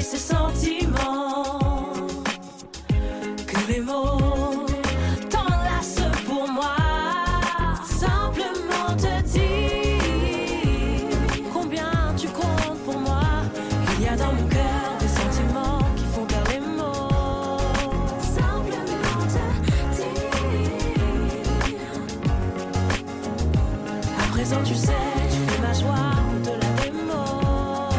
ces sentiments que les mots t'enlacent pour moi. Simplement te dire combien tu comptes pour moi. Il y a dans mon cœur des sentiments qui font taire les mots. Simplement te dire. À présent tu sais, tu fais ma joie au-delà des mots.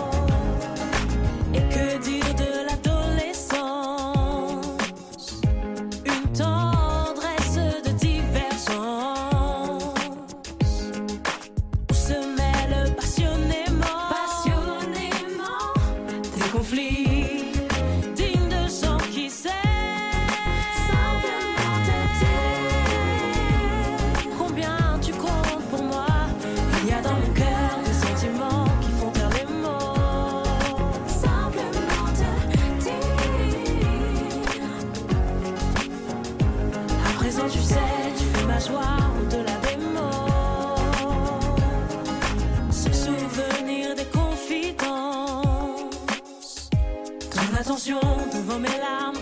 Et que dire de l'adolescence? Une tendresse de divergence où se mêlent passionnément des conflits dignes de gens qui s'aiment. Simplement te dire combien tu comptes pour moi. Il y a dans mon cœur des sentiments qui font taire les mots. Simplement te dire. À présent tu sais, tu fais ma joie au-delà des mots. Se souvenir des confidences, ton attention devant mes larmes